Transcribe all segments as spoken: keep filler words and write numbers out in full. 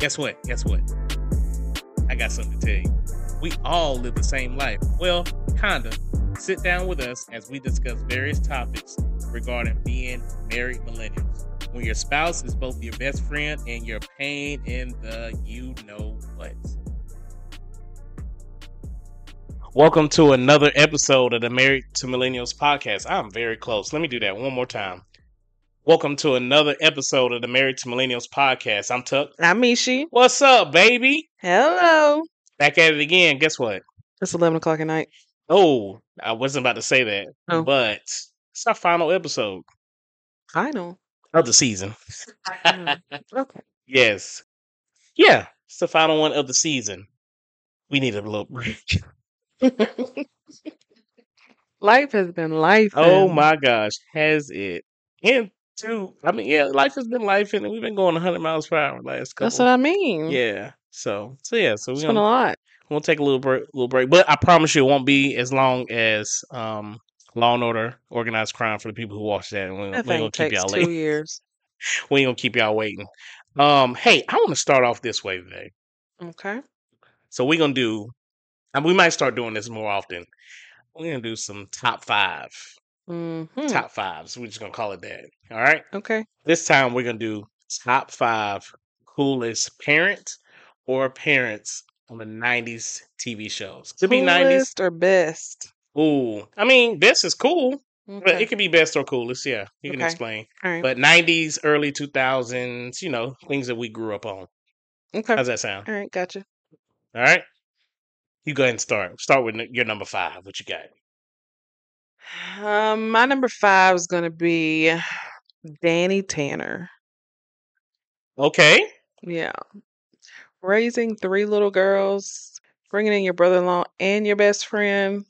Guess what? Guess what? I got something to tell you. We all live the same life. Well, kinda. Sit down with us as we discuss various topics regarding being married millennials. When your spouse is both your best friend and your pain in the you know what. Welcome to another episode of the Married to Millennials podcast. I'm very close. Let me do that one more time. Welcome to another episode of the Married to Millennials podcast. I'm Tuck. I'm Mishi. What's up, baby? Hello. Back at it again. Guess what? It's eleven o'clock at night. Oh, I wasn't about to say that, Oh. but it's our final episode Final. of the season. Mm, okay. Yes. Yeah, it's the final one of the season. We need a little break. Life has been life. Oh my gosh, has it? And two, I mean, yeah, life has been life, and we've been going one hundred miles per hour last couple. That's what I mean. Yeah. So, so yeah, so It's we're been a gonna lot. we'll take a little break, little break, but I promise you, it won't be as long as um, Law and Order: Organized Crime for the people who watch that. And we, we That ain't thing gonna keep takes y'all two late. years. We ain't gonna keep y'all waiting. Um, hey, I want to start off this way today. Okay. So we're gonna do, and we might start doing this more often. We're gonna do some top five, Mm-hmm. top fives. We're just gonna call it that. All right. Okay. This time we're gonna do top five coolest parents or parents on the nineties T V shows. Could be nineties. Coolest or best? Ooh, I mean, best is cool, but Okay. it could be best or coolest. Yeah, you can Okay. explain. All right. But nineties, early two thousands, you know, things that we grew up on. Okay. How's that sound? All right. Gotcha. All right. You go ahead and start. Start with your number five. What you got? Um, my number five is gonna be Danny Tanner. Okay. Yeah. Raising three little girls, bringing in your brother-in-law and your best friend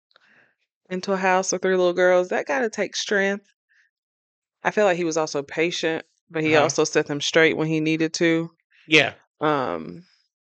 into a house with three little girls. That gotta take strength. I feel like he was also patient, but he Uh-huh. also set them straight when he needed to. Yeah. Um,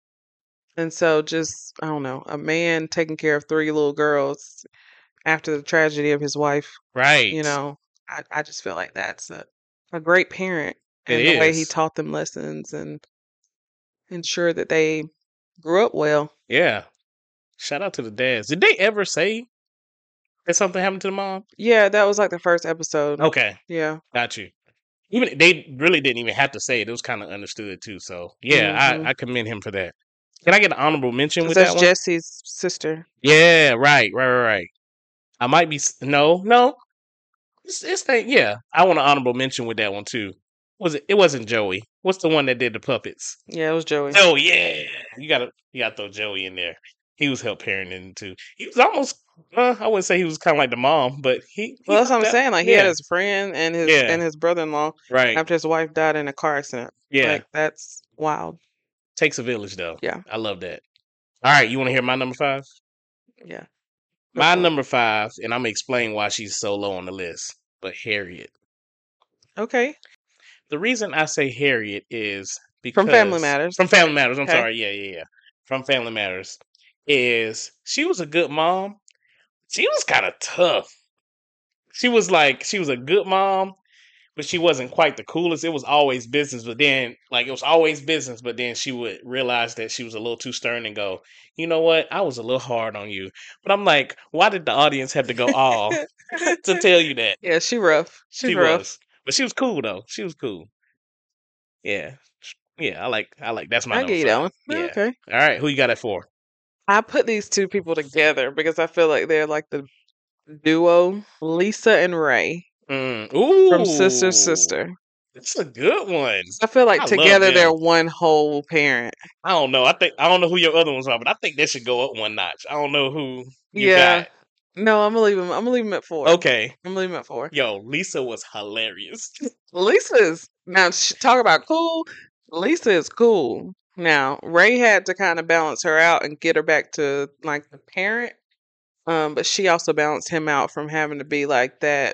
and so just I don't know, a man taking care of three little girls after the tragedy of his wife. Right. You know, I, I just feel like that's a, a great parent, It and the way he is. taught them lessons and ensured that they grew up well. Yeah. Shout out to the dads. Did they ever say that something happened to the mom? Yeah, that was like the first episode. Okay. Yeah. Got you. Even they really didn't even have to say it. It was kind of understood too. So yeah, Mhm. I, I commend him for that. Can I get an honorable mention 'Cause with that's that one? Jesse's sister. Yeah, right, right, right, right. I might be s- no, no. It's, it's thing. Yeah, I want an honorable mention with that one too. Was it? It wasn't Joey. What's the one that did the puppets? Yeah, it was Joey. Oh yeah, you gotta you gotta throw Joey in there. He was help parenting too. He was almost. Uh, I wouldn't say he was kind of like the mom, but he. he Well, that's what I'm helped out. saying. Like he had Yeah, his friend and his yeah, and his brother-in-law right. after his wife died in a car accident. Yeah, Like that's wild. takes a village though. Yeah. I love that. All right, you want to hear my number five? Yeah. Go My for it. number five, and I'm gonna explain why she's so low on the list. But Harriet. Okay. The reason I say Harriet is because From Family Matters. From Family Matters. I'm Okay. sorry. Yeah, yeah, yeah. From Family Matters is she was a good mom. She was kind of tough. She was like she was a good mom, but she wasn't quite the coolest. It was always business, but then like it was always business, but then she would realize that she was a little too stern and go, you know what? I was a little hard on you. But I'm like, why did the audience have to go all to tell you that? Yeah, she rough. She's She rough. was. But she was cool though. She was cool. Yeah. Yeah, I like I like that's my I number get you that five. one. Yeah. Okay. All right, who you got it for? I put these two people together because I feel like they're like the duo, Lisa and Ray Mm. from Sister Ooh. Sister. It's a good one. I feel like I love together they're them. one whole parent. I don't know. I think I don't know who your other ones are, but I think they should go up one notch. I don't know who you Yeah. got. No, I'm gonna leave him. I'm gonna leave him at four. Okay. I'm gonna leave him at four. Yo, Lisa was hilarious. Lisa's now sh- talk about cool. Lisa is cool. Now Ray had to kind of balance her out and get her back to like the parent. Um, but she also balanced him out from having to be like that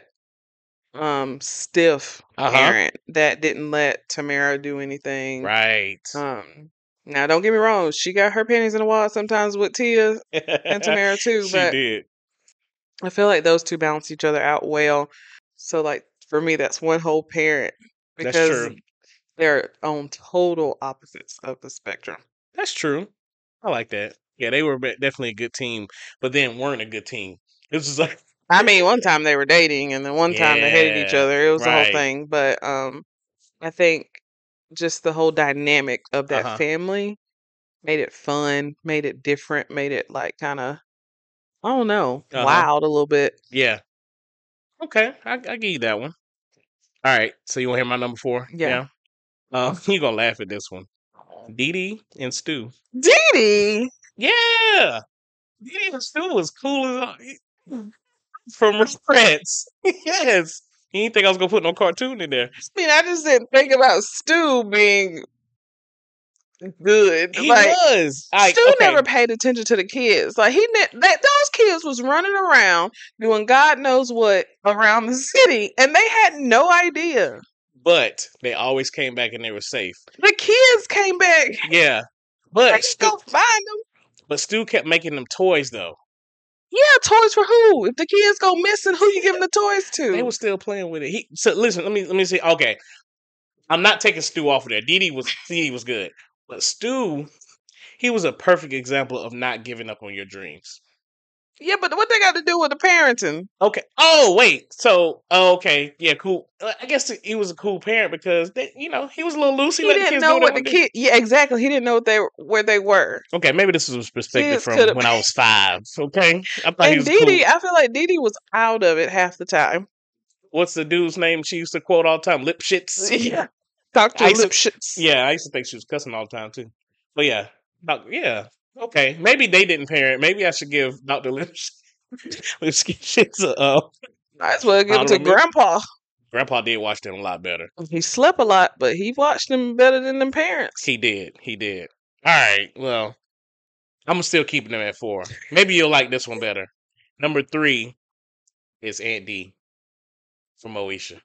um stiff Uh-huh. parent that didn't let Tamara do anything. Right. Um now don't get me wrong, she got her panties in a wad sometimes with Tia and Tamara too, She but did. I feel like those two balance each other out well. So like for me that's one whole parent That's because true. They're on total opposites of the spectrum. That's true. I like that. Yeah, they were be- definitely a good team, but then weren't a good team. This is like, I mean, one time they were dating, and then one time they hated each yeah, other. It was the whole right. thing. But um, I think just the whole dynamic of Uh that huh. family made it fun, made it different, made it like kind of, I don't know, Uh huh. wild a little bit. Yeah. Okay, I I give you that one. All right. So you want to hear my number four? Yeah. Yeah. Uh, you gonna laugh at this one. Dee Dee and Stu. Dee Dee. Yeah. Dee Dee and Stu was cool as all- from Reds. Yes. You didn't think I was gonna put no cartoon in there. I mean, I just didn't think about Stu being good. He Like was. I Stu okay. never paid attention to the kids. Like he ne- that those kids was running around doing God knows what around the city, and they had no idea. But they always came back and they were safe. The kids came back. Yeah. Like, But Stu, go find them. but Stu kept making them toys though. Yeah, toys for who? If the kids go missing, who you giving the toys to? They were still playing with it. He so listen, let me let me see. Okay. I'm not taking Stu off of there. Dee Dee was Dee Dee was good. But Stu, he was a perfect example of not giving up on your dreams. Yeah, but what they got to do with the parenting? Okay. Oh wait. So oh, okay. Yeah. Cool. Uh, I guess he was a cool parent because they, you know, he was a little loose. He, He let the didn't kids know do what what they the wanted to do. kid. Yeah, exactly. He didn't know what they where they were. Okay. Maybe this was perspective Kids from could have. when I was five. Okay. I thought he And was Dee cool. Dee, I feel like Dee Dee was out of it half the time. What's the dude's name she used to quote all the time? Lip shits. Yeah, Doctor I used to, Lipschitz. yeah, I used to think she was cussing all the time too. But yeah, doc, yeah, okay. Maybe they didn't parent. Maybe I should give Doctor Lips Lipschitz a uh, Might as well give it to honorable mention. Grandpa. Grandpa did watch them a lot better. He slept a lot, but he watched them better than them parents. He did. He did. All right. Well, I'm still keeping them at four. Maybe you'll like this one better. Number three is Aunt D from Moesha.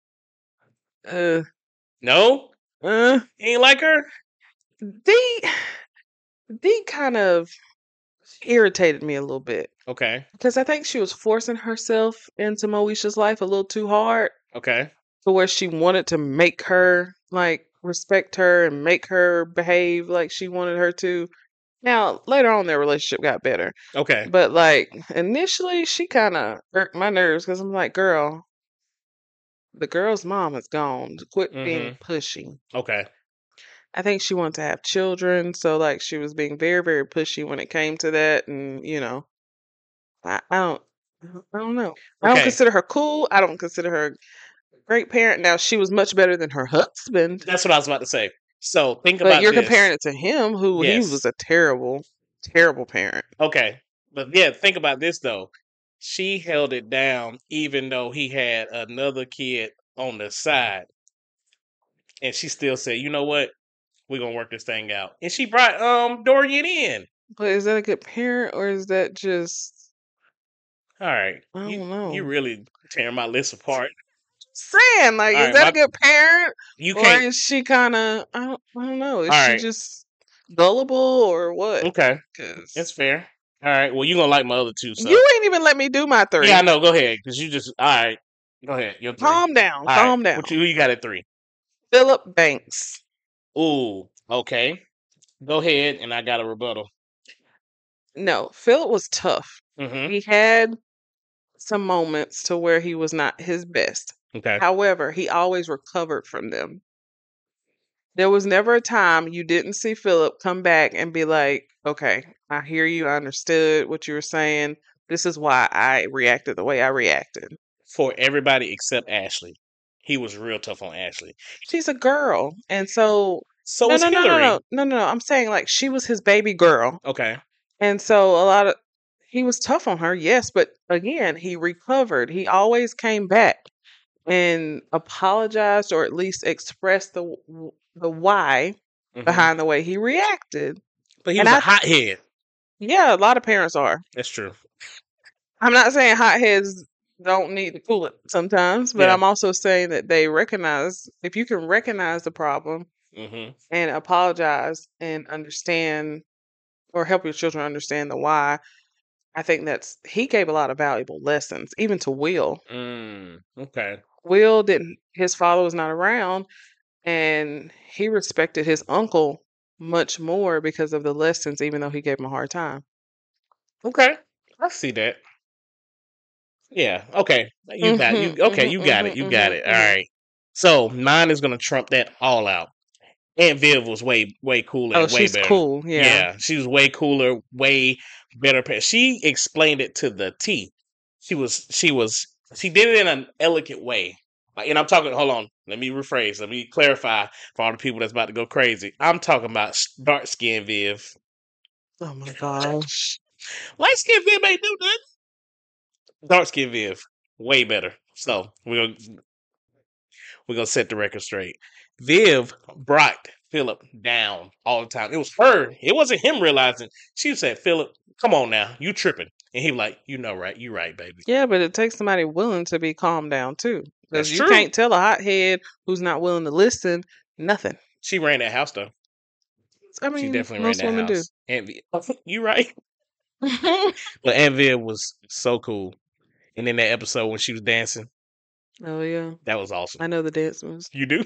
Uh, No, uh, you ain't like her. Dee, Dee kind of irritated me a little bit Okay. because I think she was forcing herself into Moesha's life a little too hard Okay. to where she wanted to make her like respect her and make her behave like she wanted her to. Now, later on, their relationship got better. Okay. But like initially, she kind of irked my nerves because I'm like, girl, the girl's mom is gone. Quit being Mm-hmm. pushy. Okay. I think she wanted to have children, so like she was being very, very pushy when it came to that, and you know, I, I don't, I don't I don't know. I don't Okay. consider her cool. I don't consider her a great parent. Now she was much better than her husband, That's what I was about to say. So think but about you're this. comparing it to him, who he Yes. was a terrible, terrible parent. Okay. But yeah, think about this though. She held it down even though he had another kid on the side. And she still said, you know what? We're gonna work this thing out. And she brought um Dorian in. But is that a good parent, or is that just All right. I You don't know? you really tearing my list apart. Saying like, All is right, that my a good parent, you or can't is she kind of I don't, I don't know? Is all she right. just gullible or what? Okay. Because That's fair. All right. Well, you're gonna like my other two, so you ain't even let me do my three. yeah, I know. Go ahead, because you just all right. Go ahead. Your three. Calm down, All right. calm down. What you, who you got at three? Philip Banks. Ooh. Okay. Go ahead, and I got a rebuttal. No, Philip was tough. Mm-hmm. He had some moments to where he was not his best. Okay. However, he always recovered from them. There was never a time you didn't see Philip come back and be like, okay, I hear you. I understood what you were saying. This is why I reacted the way I reacted. For everybody except Ashley, he was real tough on Ashley. She's a girl. And so, So no, was no, no, no, Hillary. no, no, no, no. I'm saying like she was his baby girl. Okay. And so a lot of, he was tough on her, yes. But again, he recovered. He always came back and apologized or at least expressed the w- the why Mhm. behind the way he reacted. But he And was a I- hothead. Yeah, a lot of parents are. That's true. I'm not saying hotheads don't need to cool it sometimes, but Yeah. I'm also saying that they recognize if you can recognize the problem Mm-hmm. and apologize and understand or help your children understand the why. I think that's he gave a lot of valuable lessons, even to Will. Mm, okay. Will didn't his father was not around, and he respected his uncle much more because of the lessons, even though he gave him a hard time. Okay, I see that. Yeah. Okay. You got you. Mm-hmm, Okay, mm-hmm, you got it. You mm-hmm, got it. mm-hmm, All mm-hmm. right. So mine is gonna trump that all out. Aunt Viv was way way cooler Oh, and way she's better. cool. Yeah. Yeah, she was way cooler, way better. pa- She explained it to the T. She was she was she did it in an elegant way. Like, and I'm talking. Hold on. Let me rephrase. Let me clarify for all the people that's about to go crazy. I'm talking about dark skin Viv. Oh my gosh. Light skin Viv ain't do nothing. Dark skin Viv, way better. So we're gonna we're gonna set the record straight. Viv brought Philip down all the time. It was her. It wasn't him realizing. She said, "Philip, come on now, you tripping?" And he was like, "You know, right? You right, baby." Yeah, but it takes somebody willing to be calmed down too. That's Because you true. can't tell a hothead who's not willing to listen nothing. She ran that house though. I She mean, definitely ran most that women do. house. Aunt Viv, you right. But Aunt Viv was so cool. And in that episode when she was dancing, Oh yeah, that was awesome. I know the dance moves. You do?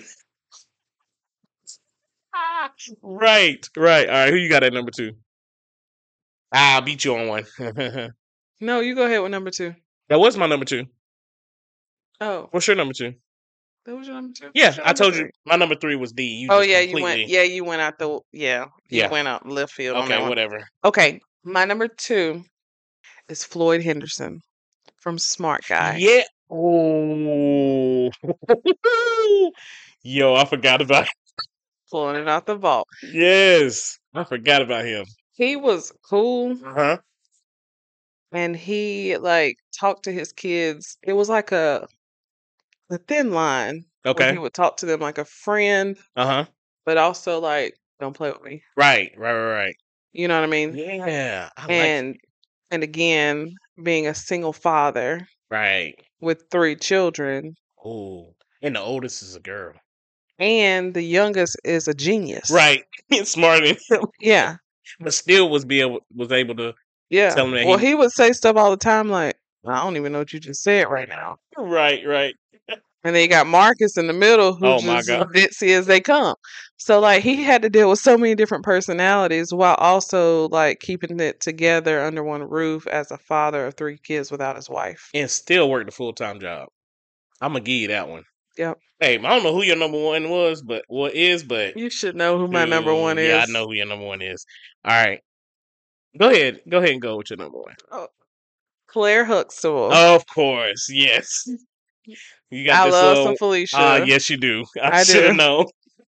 Right, right. All right, who you got at number two? I'll beat you on one. That No, you go ahead with number two. was my number two. Oh, What's your number two? that was your number two. Yeah, What's your I number told you three? my number three was D. You Oh just yeah, you went. completely Yeah, you went out the. Yeah, you Yeah. went out left field on that Okay, one. whatever. Okay, my number two is Floyd Henderson from Smart Guy. Yeah. Oh. Yo, I forgot about Pulling it out the vault. Yes. I forgot about him. He was cool, Uh-huh. and he like talked to his kids. It was like a a thin line where he Okay. would talk to them like a friend, Uh-huh. but also like, don't play with me. Right, right, right, right. You know what I mean? Yeah. I like And and again, being a single father Right. with three children, Oh. And the oldest is a girl. and the youngest is a genius. Right. He's smarter than him. Yeah. But still was be able was able to Yeah. tell him that Well, he he would say stuff all the time like, I don't even know what you just said right now. Right, right. And then you got Marcus in the middle who Oh my just God. ditzy as they come. So like he had to deal with so many different personalities while also like keeping it together under one roof as a father of three kids without his wife. And still worked a full time job. I'm gonna give you that one. Yep. Hey, I don't know who your number one was, but what is, but You should know who my number one Dude, Yeah, I is. know who your number one is. All right. Go ahead. Go ahead and go with your number one. Oh, Claire Huxtable. Of course, yes. You got I this love little some Felicia. uh yes you do. I, I should have do. known.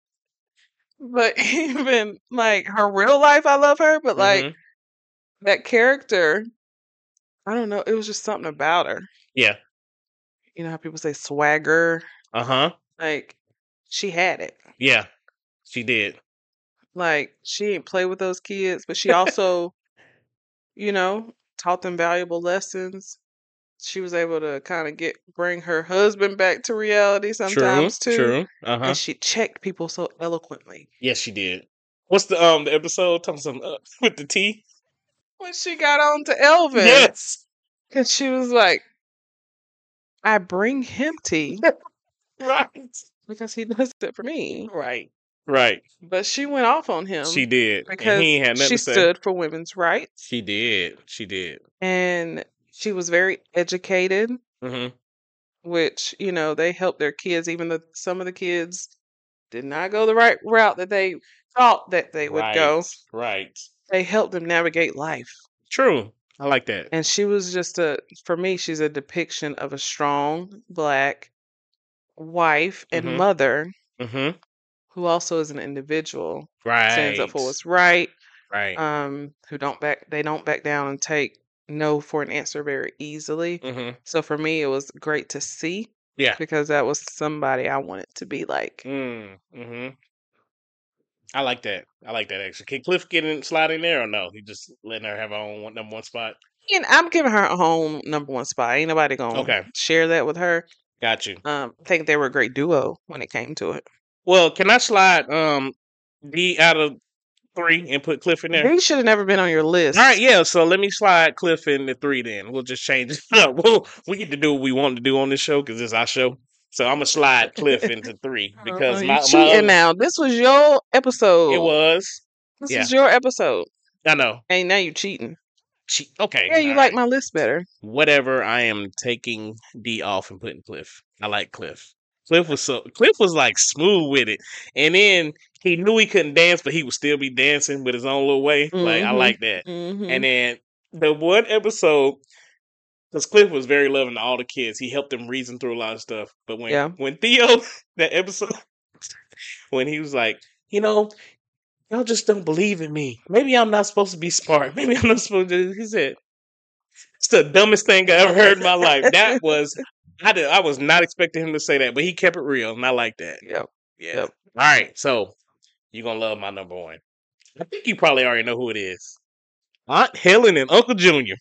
But even like her real life, I love her. But like Mhm. that character, I don't know. It was just something about her. Yeah. You know how people say swagger? Uh-huh. Like she had it. Yeah. She did. Like she didn't play with those kids, but she also, you know, taught them valuable lessons. She was able to kind of get bring her husband back to reality True. sometimes too. True. Uh-huh. And she checked people so eloquently. Yes, she did. What's the um the episode talking some uh, with the T? When she got on to Elvin, Yes. because she was like, I bring him tea Right. because he does it for me. Right. Right. But she went off on him She did. And because he ain't had nothing she to say. stood for women's rights She did. She did. and she was very educated, Mm-hmm. which, you know, they helped their kids, even though some of the kids did not go the right route that they thought that they would Right. go. Right. They helped them navigate life. True. I like that. And she was just a, for me, she's a depiction of a strong black wife and Mhm. mother Mm-hmm. who also is an individual, Right. stands up for what's right, Right. um, who don't back, they don't back down and take no for an answer very easily. Mm-hmm. So for me, it was great to see Yeah. because that was somebody I wanted to be like. Mm. Mm-hmm. I like that. I like that actually. Can Cliff get in slide in there or no? He just letting her have her own one, number one spot. And I'm giving her a home number one spot. Ain't nobody gonna Okay. share that with her. Got you. Um, I think they were a great duo when it came to it. Well, can I slide um D out of three and put Cliff in there? They should have never been on your list. All right, yeah. So let me slide Cliff in the three. Then we'll just change it up. We'll, we get to do what we want to do on this show because it's our show. So I'm gonna slide Cliff into three Uh, because you my my cheating other, now. This was your it episode. was This yeah was your episode. I know. Hey, now you cheating. Che- okay, Yeah, all you like right. my list better. Whatever. I am taking D off and putting Cliff. I like Cliff. Cliff was so Cliff was like smooth with it, and then he knew he couldn't dance, but he would still be dancing with his own little way. Like I like that. Mm-hmm. And Mm-hmm. then the one episode, because Cliff was very loving to all the kids, he helped them reason through a lot of stuff. But when Yeah. when Theo, that episode, when he was like, you know, y'all just don't believe in me. Maybe I'm not supposed to be smart. Maybe I'm not supposed to. He said, it's the dumbest thing I ever heard in my life. That was I did I was not expecting him to say that, but he kept it real, and I like that. Yep. Yeah. Yep. All right, so you're gonna love my number one. I think you probably already know who it is. Aunt Helen and Uncle Junior.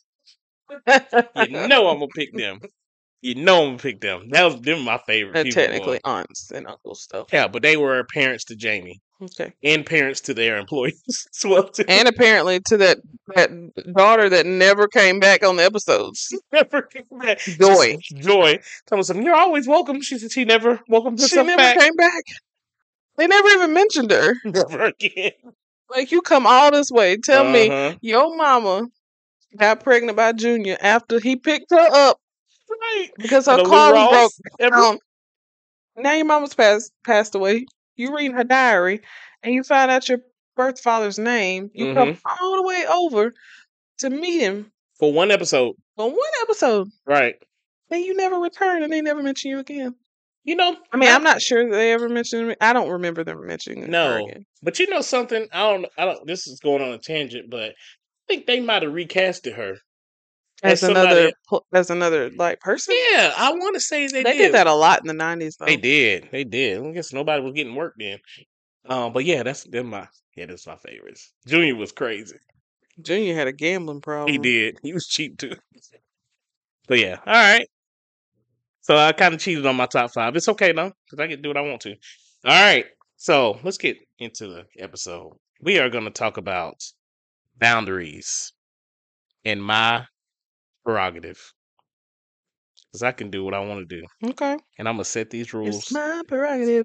You know I'm gonna pick them. You know I'm gonna pick them. That was them my favorite They're people. technically Boy. aunts and uncles stuff. Yeah, but they were parents to Jamie Okay. and parents to their employees as well too. And apparently to that that daughter that never came back on the episodes. Never came back. Joy. She- Joy. Telling us, you're always welcome. She said she never welcomed She herself never back. came back. They never even mentioned her. Never again. Like, you come all this way. Tell me Uh-huh. your mama got pregnant by Junior after he picked her up Right. because And her the car Lou was Ross, broke every- down. Now your mama's passed passed away. You reading her diary and you find out your birth father's name. You come all the way over to meet him for one episode. on one episode. Right. Then you never return and they never mention you again. You know, I mean, I- I'm not sure that they ever mentioned me. I don't remember them mentioning her No, again. but you know something? I don't. I don't. This is going on a tangent, but I think they might have recasted her As somebody- another pl- as another like person. Yeah, I want to say they, They did that a lot in the nineties though. They did. They did. I guess nobody was getting work then. Um, but yeah, that's them my yeah, that's my favorites. Junior was crazy. Junior had a gambling problem. He did. He was cheap too. But yeah, all right. So I kind of cheated on my top five. It's okay though, because I can do what I want to. All right. So let's get into the episode. We are going to talk about boundaries and my prerogative. Because I can do what I want to do. Okay. And I'm going to set these rules. It's my prerogative.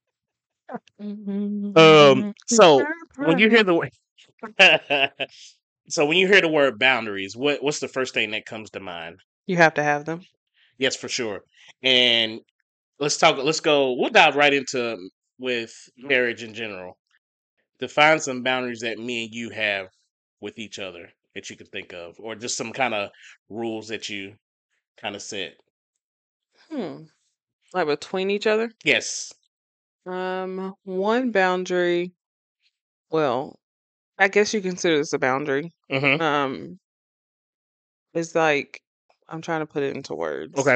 Um. So when you hear the word, so when you hear the word boundaries, what what's the first thing that comes to mind? You have to have them. Yes, for sure. And let's talk. Let's go. We'll dive right into with marriage in general. Define some boundaries that me and you have with each other that you can think of, or just some kind of rules that you kind of set. Hmm. Like between each other? Yes. Um, one boundary. Well, I guess you consider this a boundary. Mm-hmm. Um, it's like I'm trying to put it into words. Okay.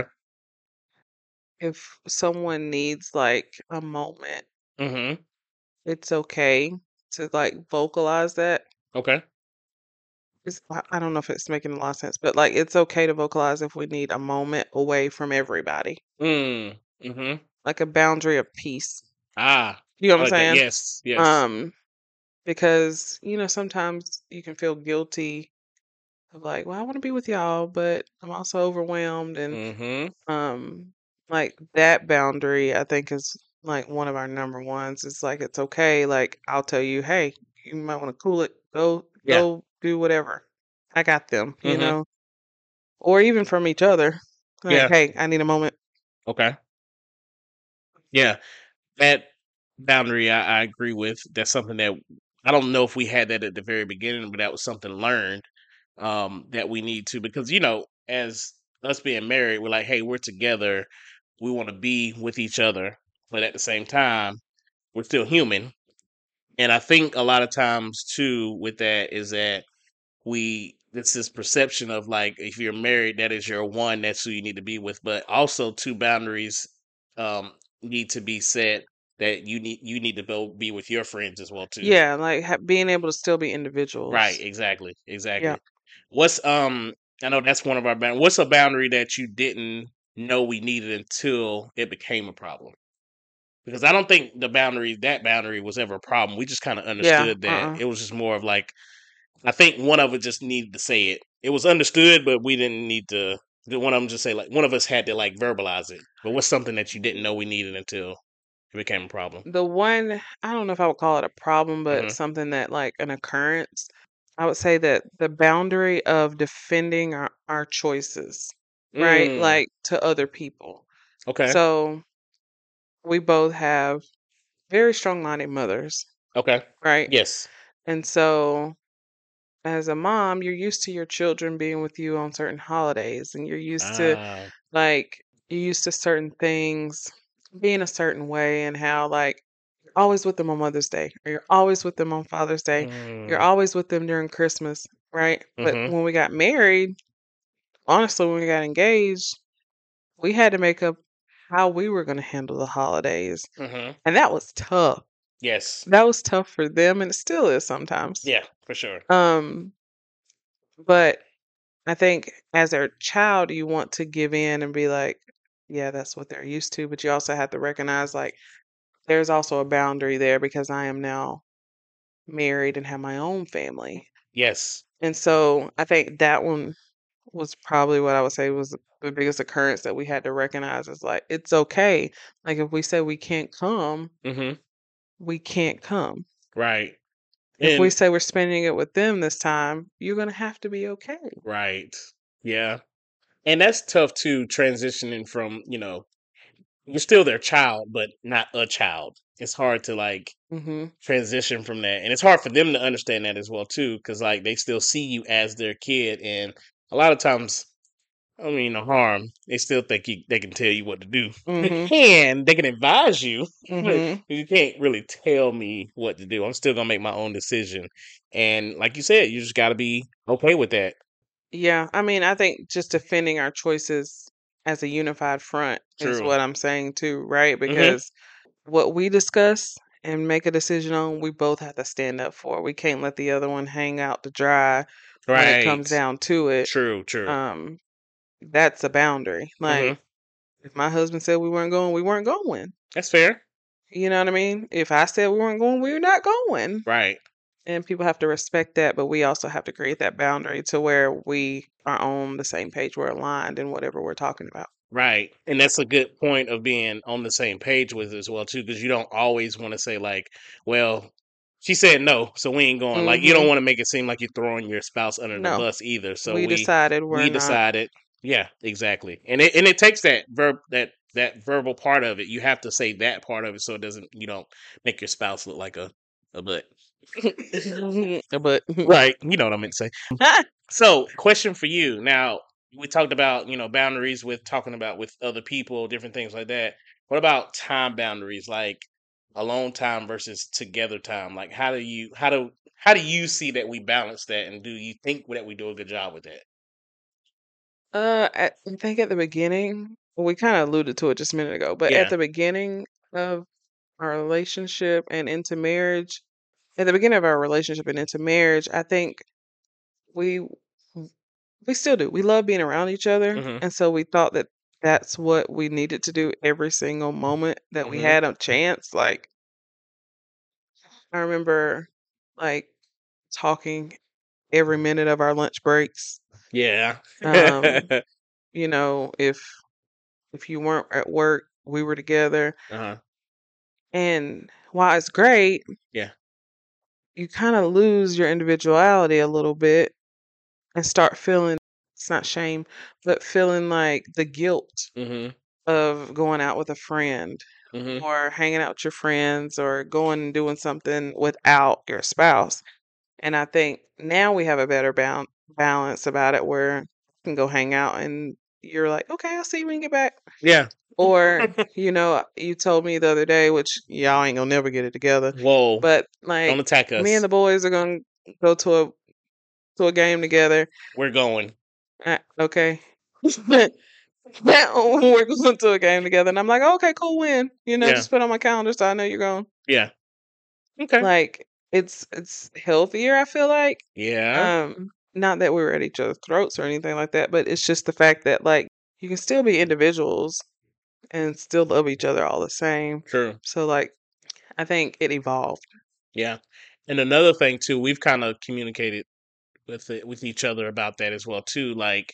If someone needs like a moment, Mm-hmm. it's okay to like vocalize that. Okay. It's, I I don't know if it's making a lot of sense, but like it's okay to vocalize if we need a moment away from everybody, Mm. Mm-hmm. like a boundary of peace. Ah. You know I what I'm like that. saying? Yes. Yes. Um, because you know sometimes you can feel guilty of like, well, I want to be with y'all, but I'm also overwhelmed, and Mm-hmm. um, like that boundary, I think is like one of our number ones. It's like it's okay. Like I'll tell you, hey, you might want to cool it. Go, Yeah. go, do whatever. I got them. You Mhm. know, or even from each other. Like, Yeah. hey, I need a moment. Okay. Yeah. That boundary I, I agree with. That's something that I don't know if we had that at the very beginning, but that was something learned um that we need to, because you know, as us being married, we're like, hey, we're together. We want to be with each other, but at the same time, we're still human. And I think a lot of times too with that is that we it's this perception of like if you're married, that is your one, that's who you need to be with. But also two boundaries um need to be set that you need you need to go be with your friends as well too. Yeah, like ha- being able to still be Right, individuals. exactly. Yeah. Exactly. What's um I know that's one of our boundaries. What's a boundary that you didn't know we needed until it became a problem? Because I don't think the boundary that boundary was ever a problem. We just kind of Yeah. understood that. Uh-uh. It was just more of like I think one of it just needed to say it. It was understood, but we didn't need to Did one of them just say like one of us had to like verbalize it? But what's something that you didn't know we needed until it became a problem? The one, I don't know if I would call it a problem, but Mm-hmm. something that like an occurrence. I would say that the boundary of defending our, our choices, right? Mm, Like to other people. okay. So we both have very strong-minded mothers, Okay. right? Yes. And so as a mom, you're used to your children being with you on certain holidays, and you're used to Ah. like you're used to certain things being a certain way, and how like you're always with them on Mother's Day, or you're always with them on Father's Day, you're Mm, always with them during Christmas, right? But mm-hmm. when we got married, honestly, when we got engaged, we had to make up how we were going to handle the holidays, Mm-hmm. and that was tough. Yes. That was tough for them, and it still is sometimes. Yeah, for sure. Um, but I think as their child, you want to give in and be like, yeah, that's what they're used to. But you also have to recognize, like, there's also a boundary there because I am now married and have my own family. Yes. And so I think that one was probably what I would say was the biggest occurrence that we had to recognize is like, it's okay. Like, if we say we can't come, Mm-hmm. we can't come. Right. If we And say we're spending it with them this time, you're going to have to be okay. right. Yeah. And that's tough too, transitioning from, you know, you're still their child, but not a child. It's hard to like Hmm. transition from that. And it's hard for them to understand that as well too, because like they still see you as their kid. And a lot of times, I don't mean no harm. They still think you, they can tell you what to do. They Hmm. can, they can advise you, but Hmm. you can't really tell me what to do. I'm still gonna make my own decision. And like you said, you just gotta be okay with that. Yeah, I mean, I think just defending our choices as a unified front is True. what I'm saying too, right? Hmm. Because what we discuss and make a decision on, we both have to stand up for. We can't let the other one hang out to dry when it Right. comes down to it. True, true. Um, that's a boundary. Like Hmm. if my husband said we weren't going, we weren't going. That's fair. You know what I mean? If I said we weren't going, we're not going. Right. And people have to respect that, but we also have to create that boundary to where we are on the same page. We're aligned in whatever we're talking about. Right. And that's a good point of being on the same page with it as well too, because you don't always want to say like, well, she said no, so we ain't going. Like you don't Hmm. want to make it seem like you're throwing your spouse under the No, bus either. So we we decided we're we not. decided, yeah, exactly. And it and it takes that verb that that verbal part of it. You have to say that part of it so it doesn't you don't make your spouse look like a a butt. But Right. You know what I meant to say. So, question for you. Now, we talked about, you know, boundaries with talking about with other people, different things like that. What about time boundaries, like alone time versus together time? Like how do you how do how do you see that we balance that and do you think that we do a good job with that? uh, at, I think at the beginning, we kind of alluded to it just a minute ago, but at Yeah. the beginning of our relationship and into marriage, at the beginning of our relationship and into marriage, I think we we still do. We love being around each other, Mhm. and so we thought that that's what we needed to do every single moment that we Mhm. had a chance. Like I remember, like talking every minute of our lunch breaks. Yeah. Um, you know, if if you weren't at work, we were together. Uh-huh. And while it's great, Yeah. you kind of lose your individuality a little bit and start feeling it's not shame, but feeling like the guilt Mhm. of going out with a friend Mhm. or hanging out with your friends or going and doing something without your spouse. And I think now we have a better bound balance about it where you can go hang out and you're like, okay, I'll see you when you get back. Yeah. Or, you know, you told me the other day, which y'all ain't gonna never get it together, Whoa. but Don't like attack me and us. the boys are gonna go to a to a game together. We're going. Uh, okay. We're going to a game together, and I'm like, okay, cool, win. You know, Yeah. just put it on my calendar so I know you're going. Yeah. Okay. Like, it's it's healthier. I feel like, Yeah. um, not that we were at each other's throats or anything like that, but it's just the fact that like you can still be individuals and still love each other all the same. True. So like, I think it evolved. Yeah. And another thing too, we've kind of communicated with it with each other about that as well too. Like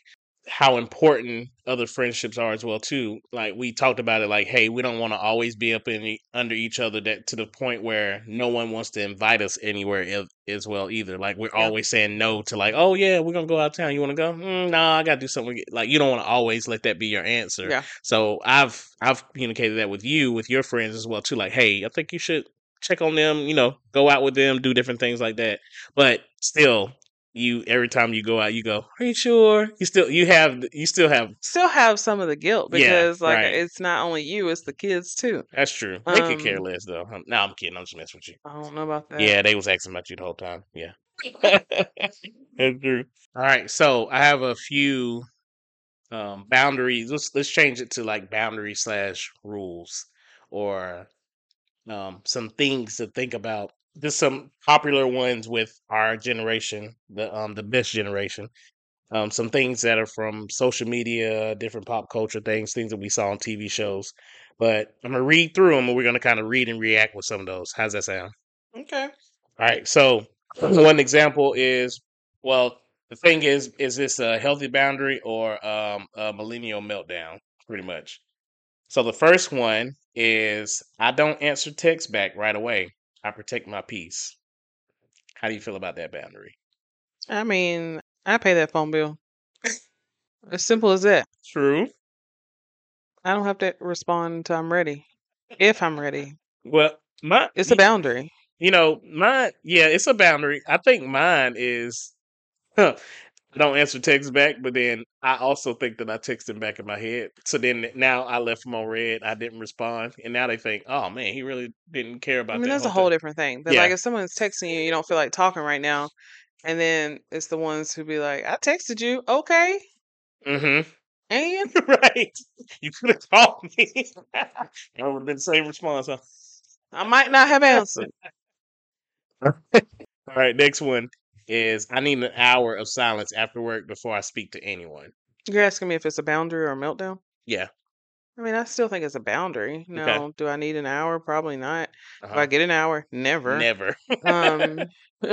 how important other friendships are as well too. Like we talked about it, like, hey, we don't want to always be up in e- under each other, that to the point where no one wants to invite us anywhere el- as well either. Like we're Yeah. always saying no to, like, oh yeah, we're gonna go out of town. You want to go? Mm, nah, I gotta do something. Like you don't want to always let that be your answer. Yeah. So I've I've communicated that with you, with your friends as well too. Like, hey, I think you should check on them. You know, go out with them, do different things like that. But still, you every time you go out, you go, "Are you sure?" You still you have you still have Still have some of the guilt yeah, because like right. it's not only you, it's the kids too. That's true. They could care Um, less though. Um, No, I'm kidding. I'm just messing with you. I don't know about that. Yeah, they was asking about you the whole time. Yeah, that's true. All right, so I have a few um boundaries. Let's let's change it to like boundary slash rules, or um some things to think about. Just some popular ones with our generation, the um the best generation. Um, some things that are from social media, different pop culture things, things that we saw on T V shows. But I'm gonna read through them, and we're gonna kind of read and react with some of those. How's that sound? Okay. All right. So one example is, well, the thing is, is this a healthy boundary or um, a millennial meltdown? Pretty much. So the first one is I don't answer text back right away. I protect my peace. How do you feel about that boundary? I mean, I pay that phone bill. As simple as that. True. I don't have to respond until I'm ready. If I'm ready. Well, my It's a boundary. You know, mine, yeah, it's a boundary. I think mine is, huh, I don't answer texts back, but then I also think that I text him back in my head. So then now I left him on red. I didn't respond. And now they think, oh man, he really didn't care I about mean, that that's a whole whole thing. different thing. But like, Yeah. if someone's texting you, you don't feel like talking right now, and then it's the ones who be like, "I texted you, okay, Mm-hmm. and Right. You could have called me. That would have been the same response, huh? I might not have answered." All right, next one is I need an hour of silence after work before I speak to anyone. You're asking me if it's a boundary or a meltdown? Yeah. I mean, I still think it's a boundary. Okay. No, do I need an hour? Probably not. Do I Uh-huh. get an hour? Never. Never. Um,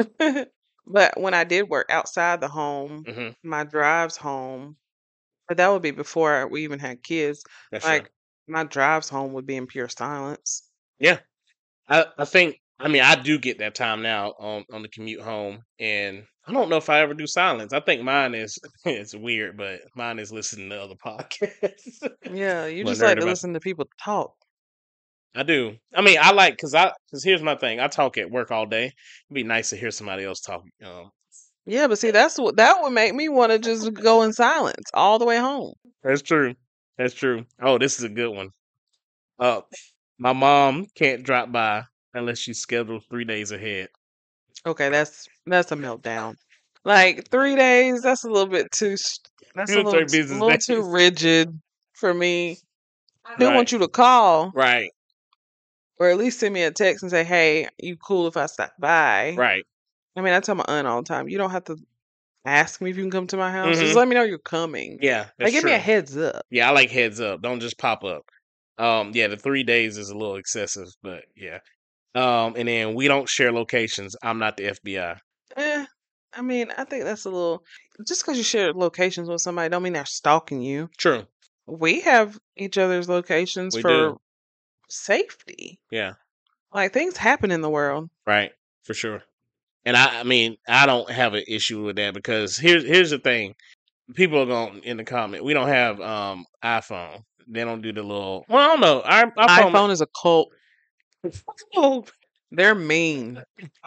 but when I did work outside the home, hmm my drives home, but that would be before we even had kids. That's true. Like my drives home would be in pure silence. Yeah. I, I think I mean I do get that time now on on the commute home, and I don't know if I ever do silence. I think mine is it's weird, but mine is listening to other podcasts. Yeah, you I'm a just nerd like to about. listen to people talk. I do. I mean, I like because I because here's my thing. I talk at work all day. It'd be nice to hear somebody else talk. Um, Yeah, but see, that's what that would make me want to just go in silence all the way home. that's true. That's true. Oh, this is a good one. Uh, my mom can't drop by unless she's scheduled three days ahead. Okay, that's that's a meltdown. Like three days, that's a little bit too. s- That's a Two or little three t- a business little too days. rigid for me. I do Right. want you to call Right. or at least send me a text and say, "Hey, you cool if I stop by?" Right. I mean, I tell my aunt all the time, you don't have to ask me if you can come to my house. Just hmm let me know you're coming. Yeah, Like, that's give me a true. heads up. Yeah, I like heads up. Don't just pop up. Um, yeah, the three days is a little excessive, but yeah. Um, and then we don't share locations. I'm not the F B I. Eh, I mean, I think that's a little. Just because you share locations with somebody, don't mean they're stalking you. True. We have each other's locations We do. for safety. Yeah. Like things happen in the world. Right. For sure. And I, I mean, I don't have an issue with that because here's here's the thing. People are going in the comment. We don't have um iPhone. They don't do the little. Well, I don't know. Our, our phone. iPhone is a cult. Oh, They're mean.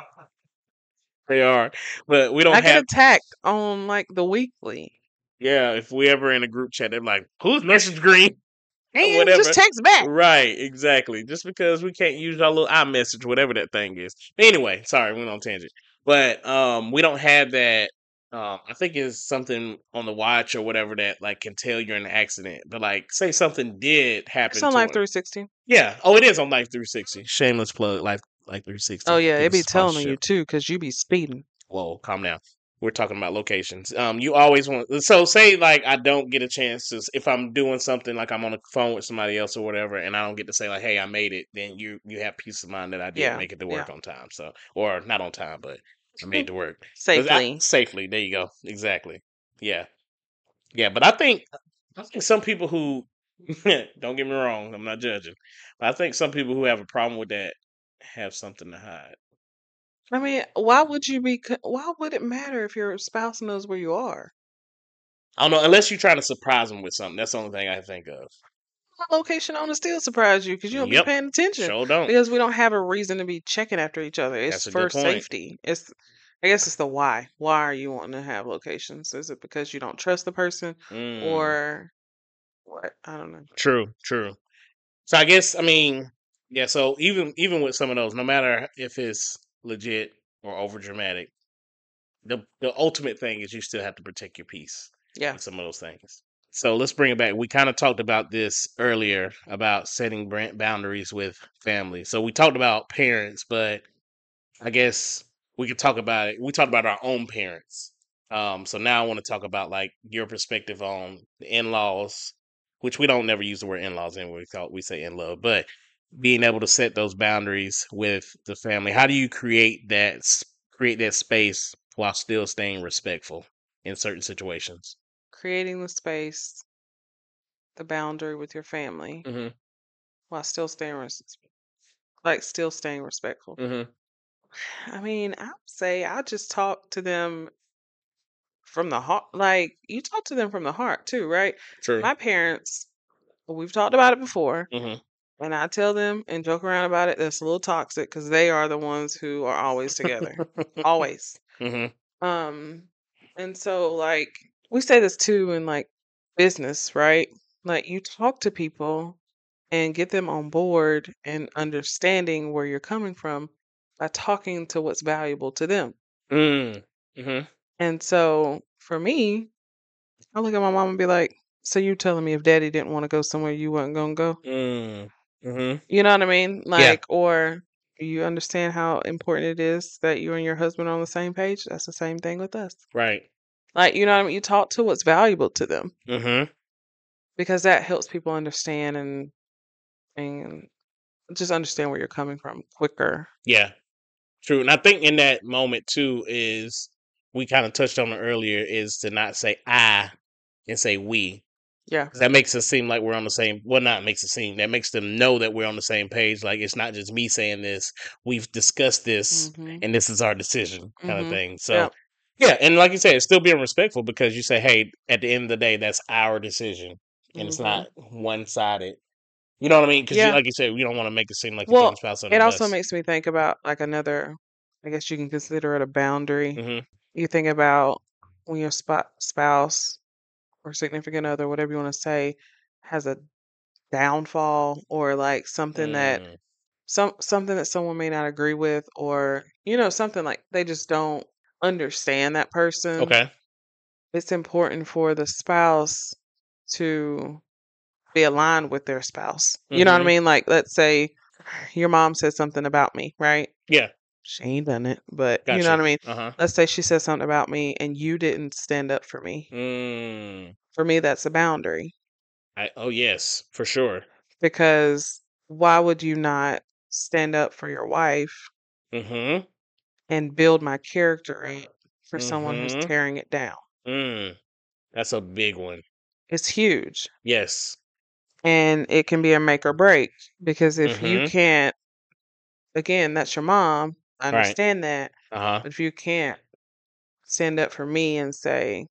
they are, but we don't I get have. attacked on like the weekly. Yeah, if we ever in a group chat, they're like, "Who's message green?" Or And just whatever. text back. Right, exactly. Just because we can't use our little iMessage, whatever that thing is. Anyway, sorry, we went on tangent. But um, we don't have that. Um, I think it's something on the watch or whatever that like can tell you're in an accident. But like, say something did It's happen on to Life him. three sixty. Yeah. Oh, it is on Life three sixty. Shameless plug. Life Life three sixty. Oh yeah, Give it us be a telling on you sponsorship. too, because you be speeding. Whoa, calm down. We're talking about locations. Um, you always want so say like I don't get a chance to if I'm doing something like I'm on the phone with somebody else or whatever, and I don't get to say like, "Hey, I made it." Then you you have peace of mind that I did Yeah, make it to yeah. work on time. So or not on time, but I made it to work 'Cause I- Safely. safely. There you go. Exactly. Yeah. Yeah, but I think I think some people who don't get me wrong, I'm not judging, but I think some people who have a problem with that have something to hide. I mean, why would you be? co- Why would it matter if your spouse knows where you are? I don't know, unless you're trying to surprise them with something. That's the only thing I think of. My location on to still surprise you because you don't be Yep, paying attention sure don't. because we don't have a reason to be checking after each other. It's That's a good for point. safety. It's, I guess, it's the why. Why are you wanting to have locations? Is it because you don't trust the person, Mm, or what? I don't know. true, true. So I guess I mean, yeah. So even even with some of those, no matter if it's legit or over dramatic, the the ultimate thing is you still have to protect your peace Yeah, with some of those things. So let's bring it back. We kind of talked about this earlier about setting brand boundaries with family. So we talked about parents, but I guess we could talk about it. We talked about our own parents. Um, so now I want to talk about like your perspective on the in-laws, which we don't never use the word in-laws anyway. We call we say in-law, but being able to set those boundaries with the family. How do you create that s- create that space while still staying respectful in certain situations? creating the space, the boundary with your family Mm-hmm. while still staying res- like still staying respectful. Mm-hmm. I mean, I would say I just talk to them from the heart. Like, you talk to them from the heart too, right? True. My parents, we've talked about it before, Mm-hmm. and I tell them and joke around about it. That's a little toxic because they are the ones who are always together, always. mm-hmm. Um, and so like we say this too in like business, right? Like you talk to people and get them on board and understanding where you're coming from by talking to what's valuable to them. Mm. Mm-hmm. And so for me, I look at my mom and be like, "So you telling me if daddy didn't want to go somewhere, you wasn't gonna go?" Mm. Mm-hmm. You know what I mean? Yeah. Like, or do you understand how important it is that you and your husband are on the same page? That's the same thing with us. Right. Like, you know what I mean? You talk to what's valuable to them Mm-hmm. because that helps people understand and and just understand where you're coming from quicker. Yeah. True. And I think in that moment too is we kind of touched on it earlier is to not say I and say we. Yeah. 'Cause that makes us seem like we're on the same well not makes it seem that makes them know that we're on the same page. Like it's not just me saying this. We've discussed this Mhm. and this is our decision kind of Mhm. thing. So Yep. yeah, and like you said, it's still being respectful because you say, hey, at the end of the day, that's our decision. And it's Mhm. not one sided. You know what I mean? Because you Yeah. like you said, we don't want to make it seem like you're putting Well, spouse on the it also bus. makes me think about like another, I guess you can consider it a boundary. Hmm. You think about when your sp- spouse or significant other, whatever you want to say, has a downfall or like something that Mm. some something that someone may not agree with, or you know something like they just don't understand that person. Okay. It's important for the spouse to be aligned with their spouse. You know what I Hmm. mean? Like, let's say your mom said something about me, right? Yeah. She ain't done it, but you know Gotcha. what I mean? Uh huh. Let's say she said something about me and you didn't stand up for me. Mm. For me, that's a boundary I, oh yes, for sure. because why would you not stand up for your wife Hmm. and build my character up for someone who's Hmm. tearing it down? Mm. That's a big one. It's huge. Yes. And it can be a make or break because if you Hmm. can't, again, that's your mom. I Right. understand that. Uh huh. But if you can't stand up for me and say,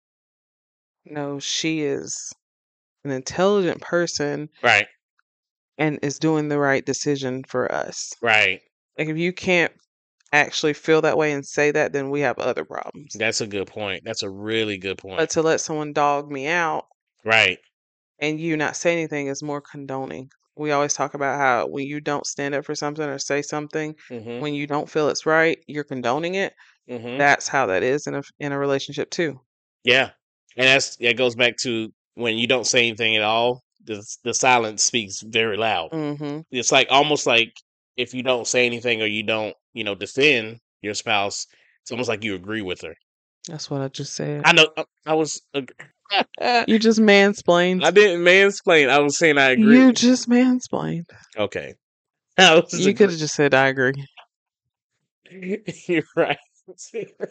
no, she is an intelligent person Right. and is doing the right decision for us. Right. Like, if you can't actually feel that way and say that, then we have other problems. That's a good point. That's a really good But point. to let someone dog me out Right. and you not say anything is more condoning. We always talk about how when you don't stand up for something or say something, Hmm. when you don't feel it's right, you're condoning it. Hmm. That's how that is in a in a relationship too. Yeah. And that's that goes back to when you don't say anything at all. The the silence speaks very loud. Mhm. It's like almost like if you don't say anything or you don't, you know, defend your spouse, it's almost like you agree with her. That's what I just said. I know. I, I was. ag- You just mansplained. I didn't mansplain. I was saying I agree. You just mansplained. Okay. I was You could agree. have just said I agree. You're right.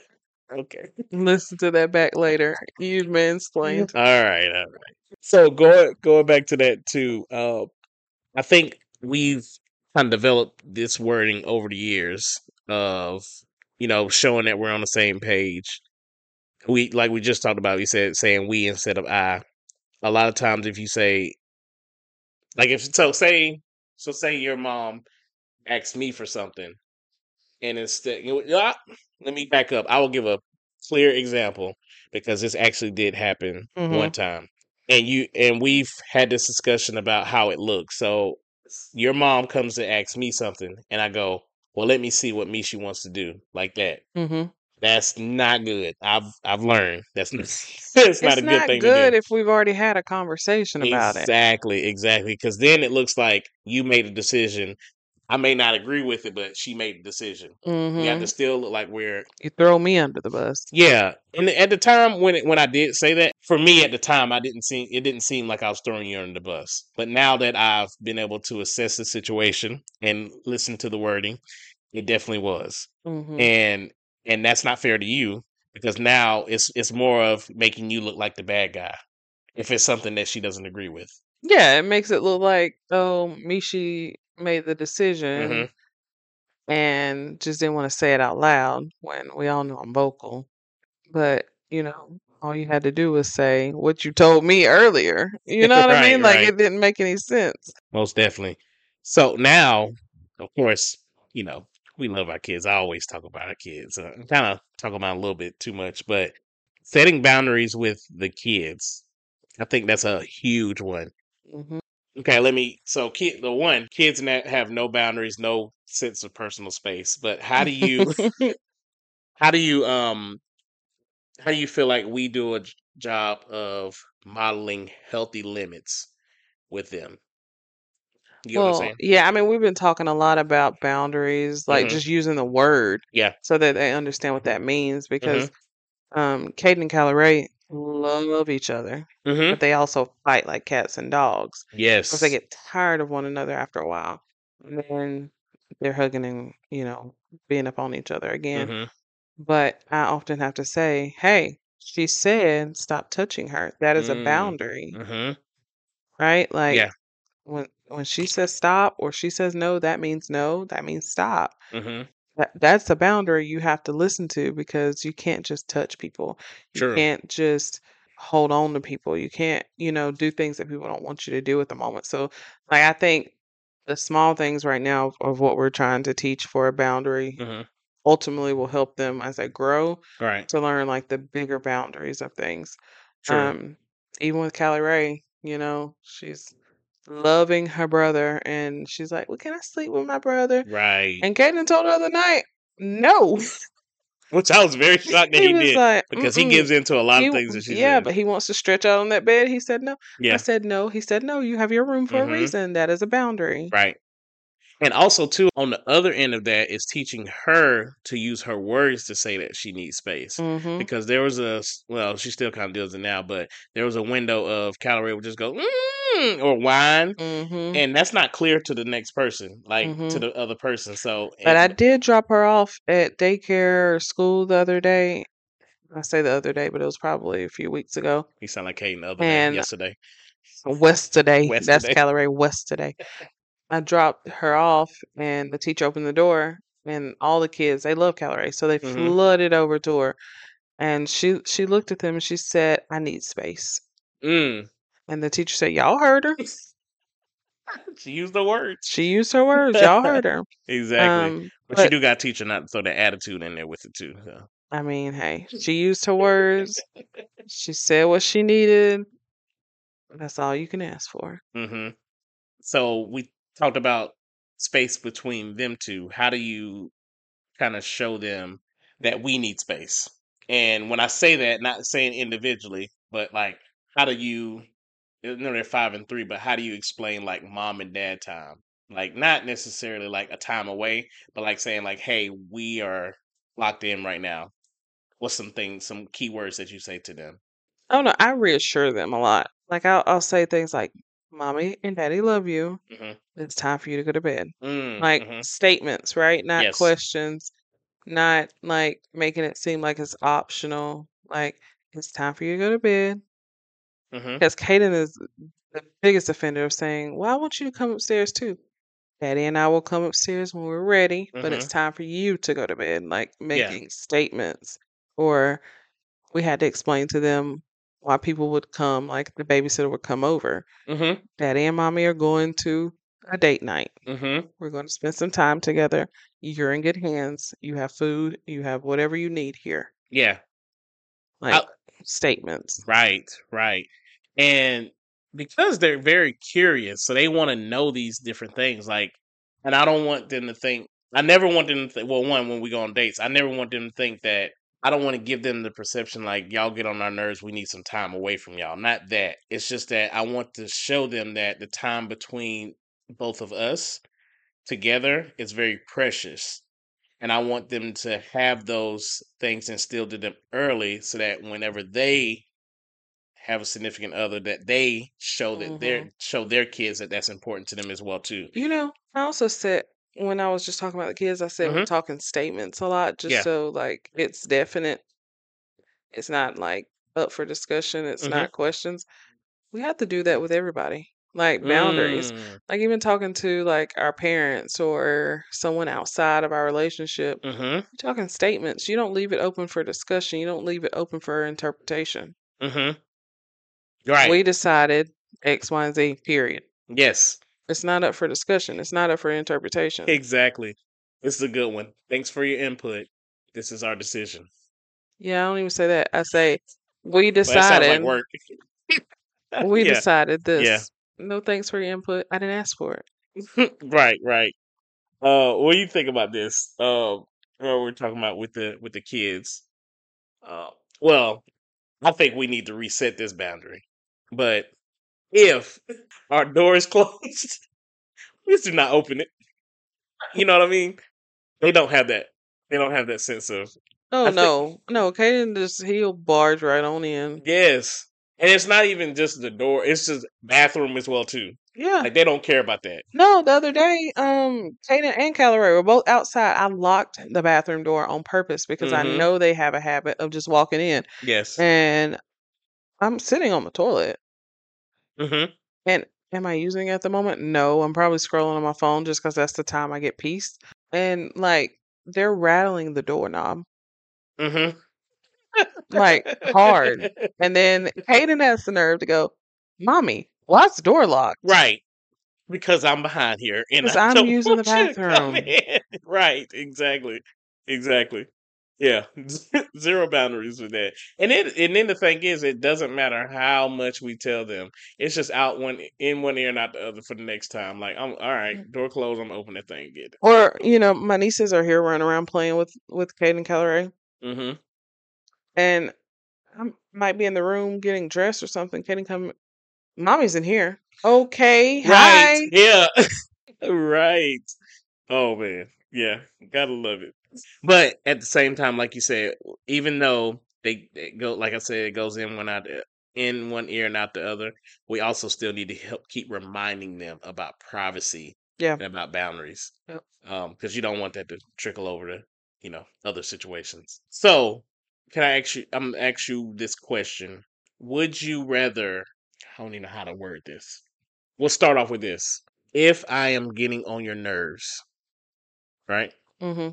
Okay. Listen to that back later. You've All mansplained. right, all right. So going going back to that too, uh, I think we've kind of developed this wording over the years of you know showing that we're on the same page. We like we just talked about. We said saying we instead of I. A lot of times, if you say like if so, say so, say your mom asks me for something, and instead, you know, ah, let me back up. I will give a clear example because this actually did happen one Mm-hmm. time, and you and we've had this discussion about how it looks. So your mom comes to ask me something, and I go, "Well, let me see what Mishi wants to do," like that. Mm-hmm. That's not good. I've I've learned that's not, that's not It's a good not thing to do. good if we've already had a conversation about it. Exactly, exactly. Because then it looks like you made a decision. I may not agree with it, but she made the decision. We have to Mm-hmm. still look like we're You throw me under the bus. yeah. And at the time when it, when I did say that, for me at the time, I didn't seem it didn't seem like I was throwing you under the bus. But now that I've been able to assess the situation and listen to the wording, it definitely was. Mm-hmm. And and that's not fair to you because now it's it's more of making you look like the bad guy if it's something that she doesn't agree with. Yeah, it makes it look like, oh, Mishi made the Hmm. decision and just didn't want to say it out loud when we all know I'm vocal. But, you know, all you had to do was say what you told me earlier. You know what I Right, mean? Like right. it didn't make any sense. Most definitely. So now, of course, you know, we love our kids. I always talk about our kids. Uh, kind of talk about 'em a little bit too much, but setting boundaries with the kids, I think that's a huge one. Hmm. Okay, let me. So, kid, the one kids that have no boundaries, no sense of personal space. But how do you, how do you, um, how do you feel like we do a j- job of modeling healthy limits with them? You get what I'm Well, saying? yeah, I mean, we've been talking a lot about boundaries, like Hmm. just using the word Yeah. so that they understand what that means Hmm. because um Caden and Callie love each other, Hmm. but they also fight like cats and dogs because they Yes. get tired of one another after a while. And then they're hugging and, you know, being up on each other again. Mhm. But I often have to say, hey, she said stop touching her. That is a Mm. boundary, Mhm. right? Like Yeah. when when she says stop or she says no, that means no, that means stop. Mhm. That that's a boundary you have to listen to because you can't just touch people. You True. can't just hold on to people. You can't, you know, do things that people don't want you to do at the moment. So, like I think the small things right now of, of what we're trying to teach for a boundary Mhm. ultimately will help them as they grow Right. to learn like the bigger boundaries of things. True. Um, even with Callie Ray, you know, she's loving her brother and she's like, well, can I sleep with my brother? Right. And Kaden told her the other night, no. Which I was very shocked that He he was did like, because he mm-mm. gives into a lot He, of w- things that she yeah, says. but he wants to stretch out on that bed. He said no. I Yeah. said no. He said no. You have your room for a Mhm. reason. That is a boundary. Right. And also too, on the other end of that is teaching her to use her words to say that she needs space. Mm-hmm. Because there was a s- well, she still kind of does it now, but there was a window of Calorie would just go mm, or whine, Mm-hmm. and that's not clear to the next person, like to Mm-hmm. the other person. So But it, I did drop her off at daycare or school the other day. I say the other day, but it was probably a few weeks ago. he sounded like Caden the other day, And yesterday, West today, West that's today. Calorie West today. I dropped her off, and the teacher opened the door, and all the kids they love Calorie, so they Hmm. flooded over to her. And she she looked at them and she said, "I need space." Mm. And the teacher said, "Y'all heard her." She used the words She used her words. Y'all heard her. exactly, Um, but you but do got to teach her not to throw the attitude in there with it too. So. I mean, hey, she used her words. She said what she needed. That's all you can ask for. Hmm. So we talked about space between them two. How do you kind of show them that we need space? And when I say that, not saying individually, but like, how do you? You know, they're five and three, but how do you explain like mom and dad time? Like, not necessarily like a time away, but like saying like, "Hey, we are locked in right now." What's some things, some keywords that you say to them? Oh no, I reassure them a lot. Like I'll I'll say things like, "Mommy and Daddy love you. Hmm. It's time for you to go to bed." Mm, Like hmm. statements, right? Not Yes. questions. not like making it seem like it's optional. Like it's time for you to go to bed. Mm-hmm. Because Kaden is the biggest offender of saying, "Well, I want you to come upstairs too." Daddy and I will come upstairs when we're ready, but it's Mm-hmm. time for you to go to bed. Like Yeah. making statements, or we had to explain to them why people would come, like the babysitter would come over. Mm-hmm. Daddy and mommy are going to a date night. Mm-hmm. We're going to spend some time together. You're in good hands. You have food. You have whatever you need here. Yeah. I, Like statements. right. Right. And because they're very curious, so they want to know these different things. Like, and I don't want them to think. I never want them to think. Well, one, when we go on dates, I never want them to think that. I don't want to give them the perception like y'all get on our nerves. We need some time away from y'all. Not that. It's just that I want to show them that the time between both of us together is very precious. And I want them to have those things instilled in them early so that whenever they have a significant other, that they show that Hmm. their show their kids that that's important to them as well too. You know, I also said when I was just talking about the kids, I said we're Hmm. talking statements a lot, just Yeah. so like it's definite. It's not like up for discussion. It's Hmm. not questions. We have to do that with everybody. Like boundaries. Mm. Like even talking to like our parents or someone outside of our relationship, Hmm. you're talking statements. You don't leave it open for discussion. You don't leave it open for interpretation. Hmm. Right. We decided X, Y, and Z, period. Yes. It's not up for discussion. It's not up for interpretation. Exactly. It's a good one. Thanks for your input. This is our decision. Yeah, I don't even say that. I say we Well, that sounds like decided. work. We Yeah. decided Yeah. this. No thanks for your input. I didn't ask for it. Right. Right. Uh, what do you think about this? Uh, what we're talking about with the with the kids. Uh, well, I think we need to reset this boundary. But if our door is closed, please do not open it. You know what I mean? They don't have that. They don't have that sense of. Oh I think no, no, Kaden just he'll barge right on in. yes, and it's not even just the door. It's just bathroom as well too. Yeah. Like they don't care about that. No, the other day, um, Kaden and Calorie were both outside. I locked the bathroom door on purpose because I Mm-hmm. know they have a habit of just walking in. Yes. And I'm sitting on the toilet. Mm-hmm. And am I using it at the moment? No, I'm probably scrolling on my phone just because that's the time I get peace. And like they're rattling the doorknob Mm-hmm. like hard. And then Kaden has the nerve to go, "Mommy, why's the door locked?" Right. Because I'm behind here and Because I I'm don't using the want you to come bathroom. in. Right. Exactly. Exactly. Yeah. Zero boundaries with that. And then and then the thing is it doesn't matter how much we tell them. It's just out one in one ear and out the other for the next time. Like I'm all right, door closed, I'm open that thing, get it. Or, you know, my nieces are here running around playing with with Kaden Calorie. Mm-hmm. And I might be in the room getting dressed or something. Kaden come, "Mommy's in here." Okay, Right. hi. Yeah. Right. Oh man. Yeah. Gotta love it. But at the same time, like you said, even though they, they go, like I said, it goes in one out the, in one ear and out the other. We also still need to help keep reminding them about privacy Yeah. and about boundaries, Yep. um, because you don't want that to trickle over to you know other situations. So, can I ask you? I'm gonna ask you this question: would you rather? I don't even know how to word this. We'll start off with this: if I am getting on your nerves, right, Mhm.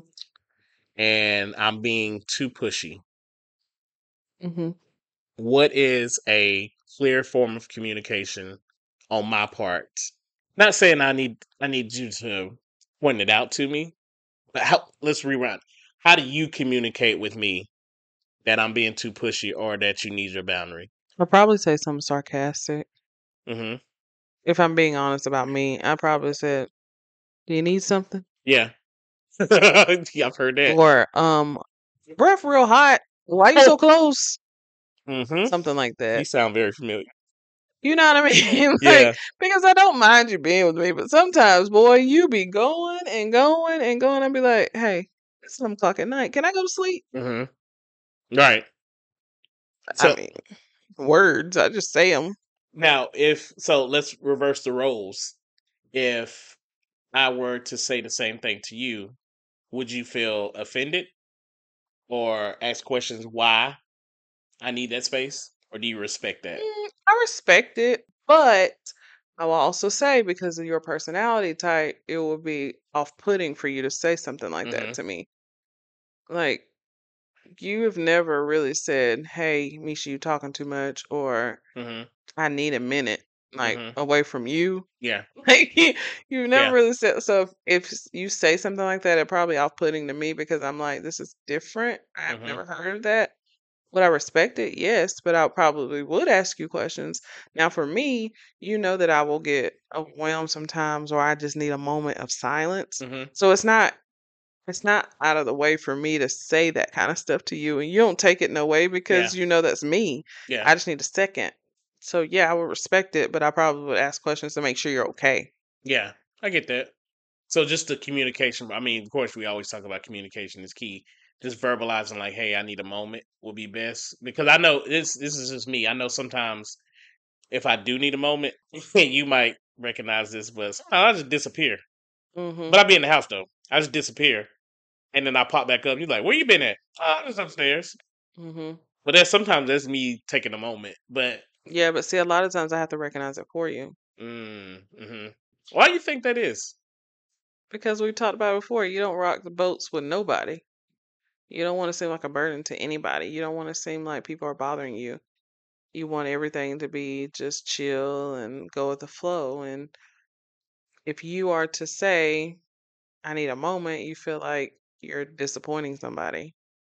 and I'm being too pushy, Mhm. what is a clear form of communication on my part? Not saying I need I need you to point it out to me, but how, let's rewind. How do you communicate with me that I'm being too pushy or that you need your boundary? I'll probably say something sarcastic. Hmm. If I'm being honest about me, I probably said, "Do you need something?" Yeah. Yeah, I've heard that. Or, um, "Breath real hot. Why you so close?" Hmm. Something like You that. sound very familiar. You know what I mean? Like, Yeah. because I don't mind you being with me, but sometimes, boy, you be going and going and going and be like, "Hey, it's seven o'clock at night. Can I go to sleep?" Hmm. Right. I So mean, words, I just say them. now, if so, let's reverse the roles. If I were to say the same thing to you, would you feel offended? or ask questions why I need that space? Or do you respect that? Mm, I respect it, but I will also say because of your personality type, it will be off-putting for you to say something like that Mm-hmm. to me. Like, you have never really said, "Hey, Misha, you talking too much," or Mm-hmm. "I need a minute," like Mm-hmm. away from you. Yeah. Like you, you never Yeah. really said. So if, if s- you say something like that, it probably off-putting to me because I'm like, this is different. I've Mm-hmm. never heard of that. Would I respect it? Yes, but I probably would ask you questions. Now, for me, you know that I will get overwhelmed sometimes, or I just need a moment of silence. Mm-hmm. So it's not it's not out of the way for me to say that kind of stuff to you, and you don't take it no way Yeah. because you know that's me. Yeah. I just need a second. So yeah, I would respect it, but I probably would ask questions to make sure you're okay. Yeah. I get that. So just the communication. I mean, of course, we always talk about communication is key. Just verbalizing like, "Hey, I need a moment," will be best because I know this. This is just me. I know sometimes if I do need a moment, you might recognize this, but sometimes I just disappear. Mhm. But I be in the house though. I just disappear, and then I pop back up. You're like, "Where you been at?" "Oh, I was upstairs." Mhm. But that's sometimes that's me taking a moment. But Yeah, but see, a lot of times I have to recognize it for you mm, hmm why do you think that is? because we talked about it before. You don't rock the boats with nobody. You don't want to seem like a burden to anybody. You don't want to seem like people are bothering you. You want everything to be just chill and go with the flow. And if you are to say, I need a moment, you feel like you're disappointing somebody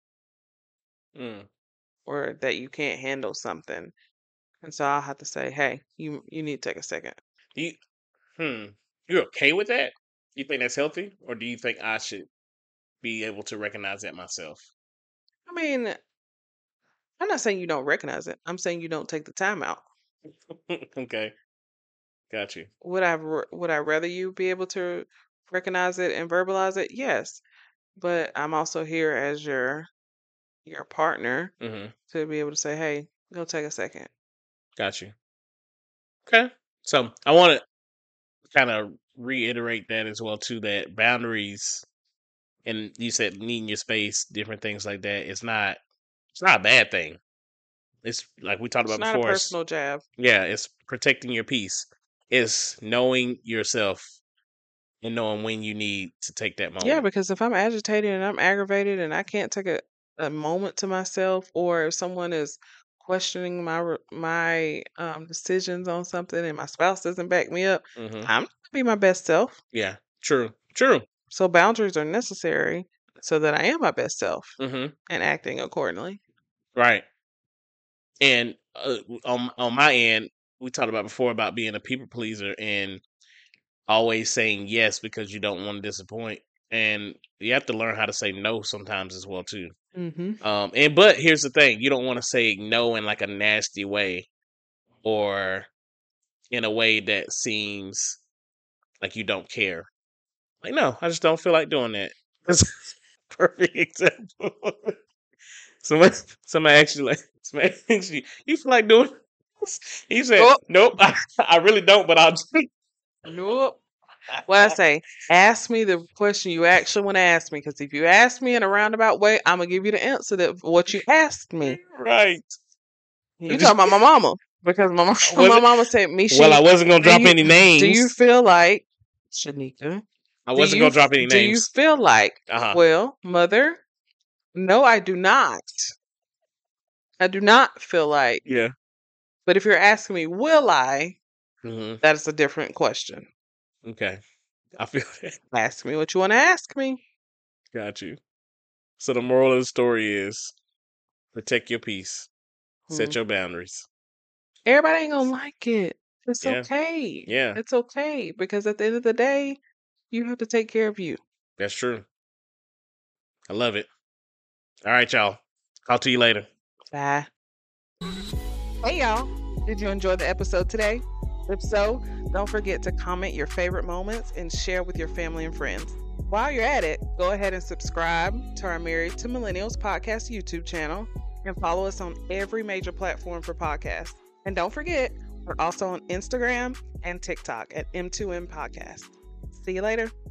Mm. or that you can't handle something. And so I'll have to say, hey, you you need to take a second. Do you? Hmm. You're okay with that? You think that's healthy, or do you think I should be able to recognize that myself? I mean, I'm not saying you don't recognize it. I'm saying you don't take the time out. Okay, got you. Would I r- would I rather you be able to recognize it and verbalize it? Yes. But I'm also here as your your partner Hmm to be able to say, "Hey, go take a second." Got you. Okay. So I want to kind of reiterate that as well too. That boundaries, and you said needing your space, different things like that. It's not. It's not a bad thing. It's like we talked It's about not a before. It's personal jab. yeah. It's protecting your peace. It's knowing yourself and knowing when you need to take that Yeah, moment. because if I'm agitated and I'm aggravated and I can't take a, a moment to myself, or if someone is questioning my re- my um, decisions on something and my spouse doesn't back me up, Hmm I'm not gonna be my best self. Yeah. True. True. So boundaries are necessary so that I am my best self hmm and acting accordingly. Right. And uh, on on my end, we talked about before about being a people pleaser and always saying yes because you don't want to disappoint, and you have to learn how to say no sometimes as well too. Mm-hmm. Um, and but here's the thing: you don't want to say no in like a nasty way or in a way that seems like you don't care. Like, no, I just don't feel like doing that. That's a perfect example. Somebody, somebody actually like, somebody actually, you feel like doing this? He said, Oh, nope, I, I really don't, but I'll do nope. What I say, ask me the question you actually want to ask me. Because if you ask me in a roundabout way, I'm gonna give you the answer that what you asked me. right. You talking about my mama? Because my mama, Was my it? mama said, Well, I "Mishi, wasn't gonna do drop you any do you names. feel like Shanika? I Do wasn't you gonna f- drop any do you names. feel like?" Uh huh. Well, mother, no, I do not. I do not feel like. Yeah. But if you're asking me, will I? hmm That is a different question. Okay. I feel that. Ask me what you want to ask me. Got you. So the moral of the story is protect your peace, Hmm. set your boundaries. Everybody ain't gonna like it. It's Yeah. okay. Yeah. It's okay because at the end of the day, you have to take care of you. That's true. I love it. All right, y'all. Talk to you later. Bye. Hey, y'all. Did you enjoy the episode today? If so, don't forget to comment your favorite moments and share with your family and friends. While you're at it, go ahead and subscribe to our Married to Millennials podcast YouTube channel and follow us on every major platform for podcasts. And don't forget, we're also on Instagram and TikTok at M two M Podcast. See you later.